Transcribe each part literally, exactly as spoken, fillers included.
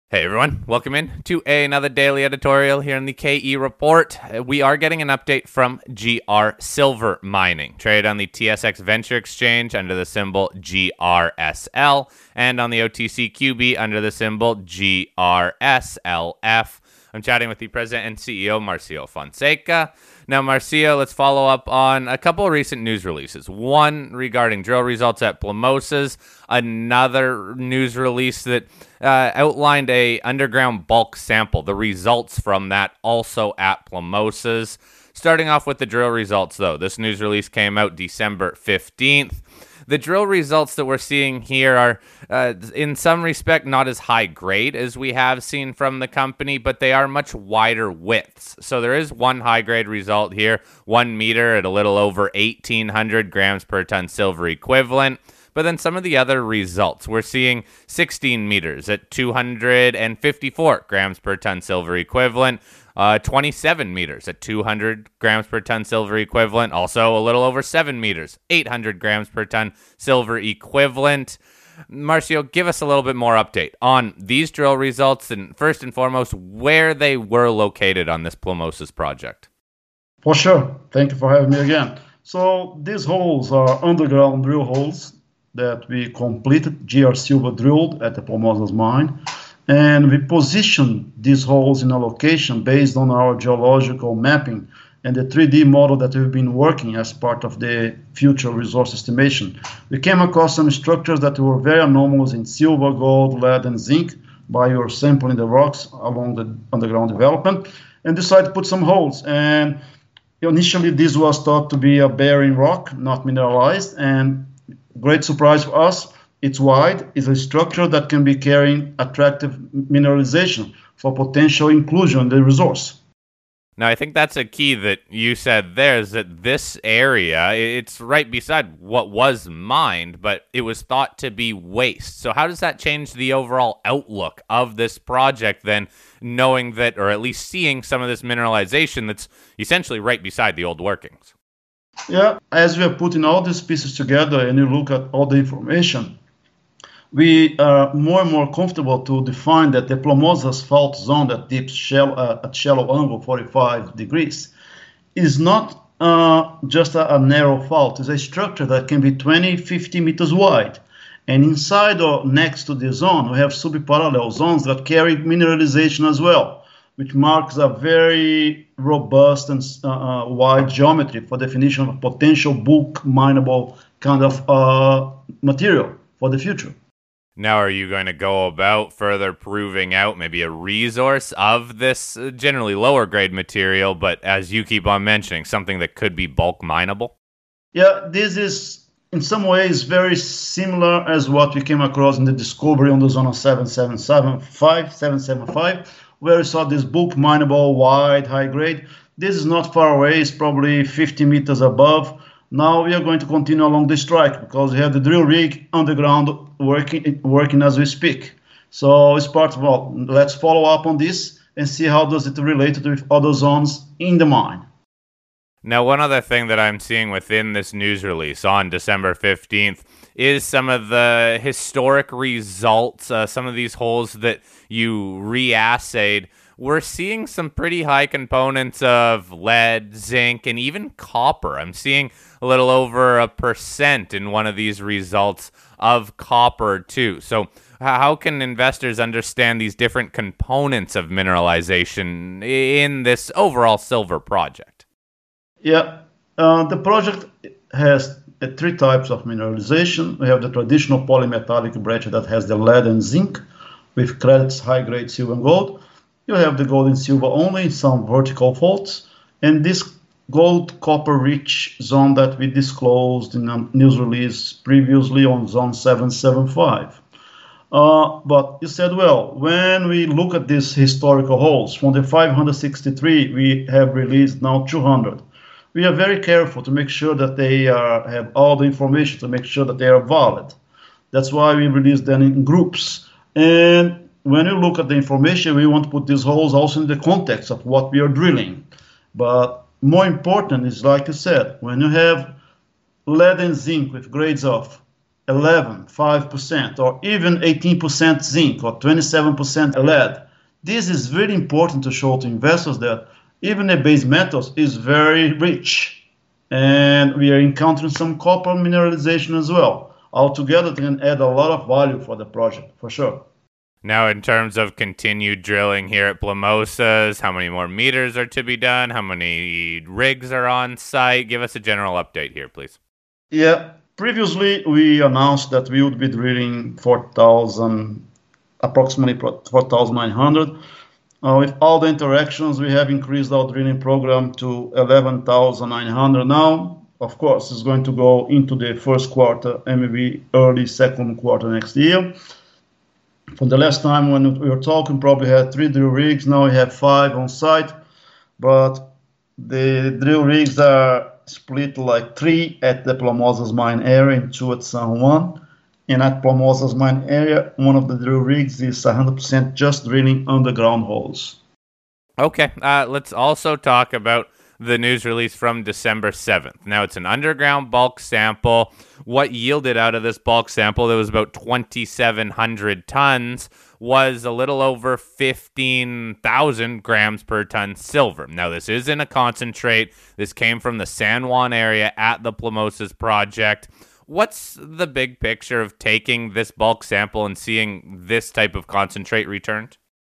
Hey everyone, welcome in to another daily editorial here in the K E Report. We are getting an update from G R Silver Mining, traded on the T S X Venture Exchange under the symbol G R S L and on the O T C Q B under the symbol G R S L F. I'm chatting with the president and C E O, Marcio Fonseca. Now, Marcio, let's follow up on a couple of recent news releases. One regarding drill results at Plomosas, another news release that uh, outlined a underground bulk sample, the results from that also at Plomosas. Starting off with the drill results, though, this news release came out December fifteenth. The drill results that we're seeing here are, uh, in some respect, not as high grade as we have seen from the company, but they are much wider widths. So there is one high grade result here, one meter at a little over eighteen hundred grams per ton silver equivalent. But then some of the other results, we're seeing sixteen meters at two hundred fifty-four grams per ton silver equivalent. Uh, twenty-seven meters at two hundred grams per ton silver equivalent. Also a little over seven meters, eight hundred grams per ton silver equivalent. Marcio, give us a little bit more update on these drill results and first and foremost, where they were located on this Plomosas project. For sure. Thank you for having me again. So these holes are underground drill holes that we completed. G R Silver drilled at the Plomosas mine. And we positioned these holes in a location based on our geological mapping and the three D model that we've been working as part of the future resource estimation. We came across some structures that were very anomalous in silver, gold, lead, and zinc by your sampling the rocks along the underground development and decided to put some holes. And initially, this was thought to be a bearing rock, not mineralized, and great surprise for us. It's wide, it's a structure that can be carrying attractive mineralization for potential inclusion in the resource. Now, I think that's a key that you said there is that this area, it's right beside what was mined, but it was thought to be waste. So how does that change the overall outlook of this project then, knowing that, or at least seeing some of this mineralization that's essentially right beside the old workings? Yeah, as we are putting all these pieces together and you look at all the information, we are more and more comfortable to define that the Plomosas fault zone that dips shallow, uh, at shallow angle forty-five degrees is not uh, just a, a narrow fault. It's a structure that can be twenty, fifty meters wide. And inside or next to the zone, we have subparallel zones that carry mineralization as well, which marks a very robust and uh, wide geometry for definition of potential bulk mineable kind of uh, material for the future. Now, are you going to go about further proving out maybe a resource of this generally lower grade material, but as you keep on mentioning, something that could be bulk mineable? Yeah, this is in some ways very similar as what we came across in the discovery on the zone of seven seven five, seven seven five, where we saw this bulk mineable, wide, high grade. This is not far away, it's probably fifty meters above. Now we are going to continue along the strike because we have the drill rig underground working working as we speak. So it's part of, well, let's follow up on this and see how does it relate with other zones in the mine. Now, one other thing that I'm seeing within this news release on December fifteenth is some of the historic results, uh, some of these holes that you re-assayed. We're seeing some pretty high components of lead, zinc, and even copper. I'm seeing a little over a percent in one of these results of copper too. So how can investors understand these different components of mineralization in this overall silver project? Yeah, uh, the project has uh, three types of mineralization. We have the traditional polymetallic breccia that has the lead and zinc with credits high-grade silver and gold. You have the gold and silver only, some vertical faults, and this gold copper rich zone that we disclosed in a news release previously on zone seven seven five. Uh, but you said, well, when we look at these historical holes, from the five hundred sixty-three, we have released now two hundred. We are very careful to make sure that they are, have all the information to make sure that they are valid. That's why we release them in groups. And when you look at the information, we want to put these holes also in the context of what we are drilling. But more important is, like you said, when you have lead and zinc with grades of eleven, five percent, or even eighteen percent zinc or twenty-seven percent lead. This is very important to show to investors that even the base metals is very rich. And we are encountering some copper mineralization as well. Altogether, it can add a lot of value for the project, for sure. Now, in terms of continued drilling here at Plomosas, how many more meters are to be done? How many rigs are on site? Give us a general update here, please. Yeah, previously we announced that we would be drilling four thousand, approximately four thousand nine hundred. Uh, with all the interactions, we have increased our drilling program to eleven thousand nine hundred now. Of course, it's going to go into the first quarter and maybe early second quarter next year. From the last time when we were talking, probably had three drill rigs. Now we have five on site, but the drill rigs are split like three at the Plomosas mine area and two at San Juan. And at Plomosas mine area, one of the drill rigs is one hundred percent just drilling underground holes. Okay, uh, let's also talk about the news release from December seventh. Now, it's an underground bulk sample. What yielded out of this bulk sample, that was about twenty-seven hundred tons, was a little over fifteen thousand grams per ton silver. Now, this isn't a concentrate. This came from the San Juan area at the Plomosas project. What's the big picture of taking this bulk sample and seeing this type of concentrate returned?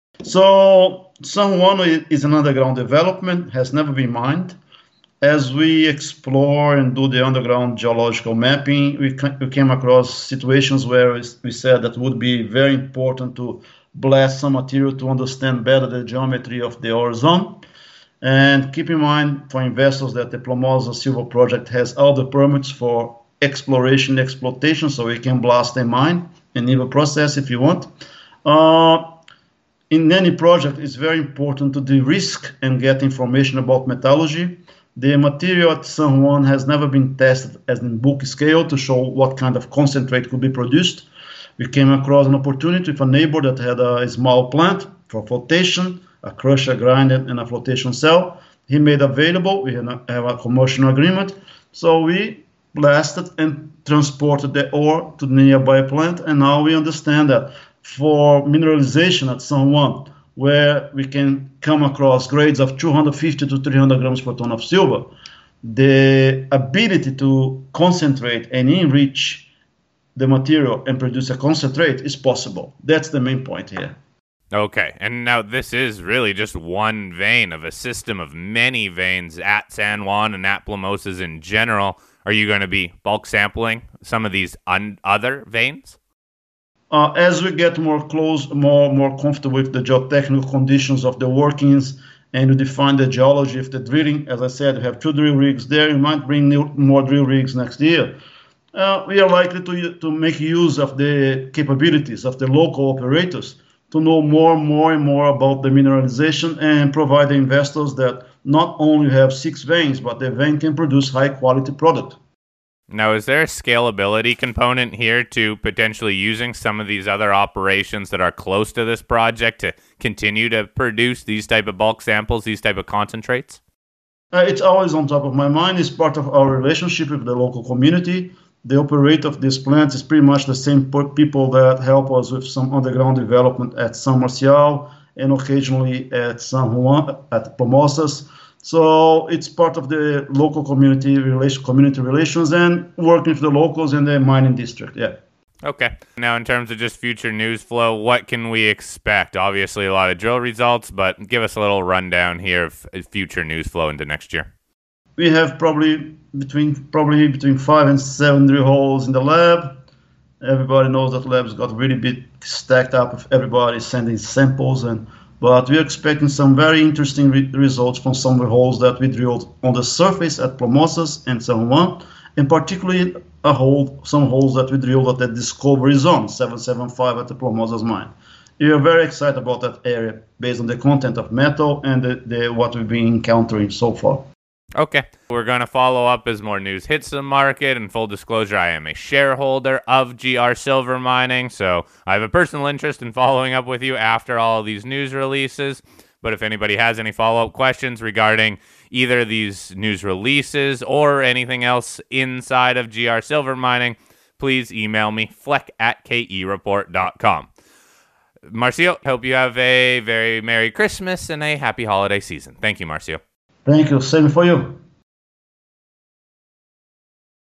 So San Juan is an underground development, has never been mined. As we explore and do the underground geological mapping, we, we came across situations where we said that it would be very important to blast some material to understand better the geometry of the ore zone. And keep in mind for investors that the Plomosas Silver Project has all the permits for exploration and exploitation, so we can blast a mine and even process if you want. Uh, In any project, it's very important to de-risk and get information about metallurgy. The material at San Juan has never been tested as in bulk scale to show what kind of concentrate could be produced. We came across an opportunity with a neighbor that had a small plant for flotation, a crusher, grinder, and a flotation cell. He made available. We have a commercial agreement. So we blasted and transported the ore to the nearby plant, and now we understand that for mineralization at San Juan, where we can come across grades of two hundred fifty to three hundred grams per ton of silver, the ability to concentrate and enrich the material and produce a concentrate is possible. That's the main point here. Okay, and now this is really just one vein of a system of many veins at San Juan and at Plomosas in general. Are you going to be bulk sampling some of these un- other veins? Uh, as we get more close, more more comfortable with the geotechnical conditions of the workings, and we define the geology of the drilling, as I said, we have two drill rigs there. We might bring new, more drill rigs next year. Uh, we are likely to to make use of the capabilities of the local operators to know more and more and more about the mineralization and provide the investors that not only have six veins, but the vein can produce high quality product. Now, is there a scalability component here to potentially using some of these other operations that are close to this project to continue to produce these type of bulk samples, these type of concentrates? Uh, it's always on top of my mind. It's part of our relationship with the local community. The operator of this plant is pretty much the same people that help us with some underground development at San Marcial and occasionally at San Juan, at Plomosas. So it's part of the local community relation, community relations and working with the locals in the mining district. Yeah. Okay. Now, in terms of just future news flow, what can we expect? Obviously, a lot of drill results, but give us a little rundown here of future news flow into next year. We have probably between probably between five and seven drill holes in the lab. Everybody knows that lab's got really big stacked up with everybody sending samples and. But we're expecting some very interesting re- results from some of the holes that we drilled on the surface at Plomosas and San Juan, and particularly a hole, some holes that we drilled at the Discovery Zone, seven seven five at the Plomosas mine. We are very excited about that area based on the content of metal and the, the, what we've been encountering so far. Okay. We're going to follow up as more news hits the market. And full disclosure, I am a shareholder of G R Silver Mining, so I have a personal interest in following up with you after all of these news releases. But if anybody has any follow-up questions regarding either these news releases or anything else inside of G R Silver Mining, please email me, fleck at k e report dot com. Marcio, hope you have a very Merry Christmas and a happy holiday season. Thank you, Marcio. Thank you. Same for you.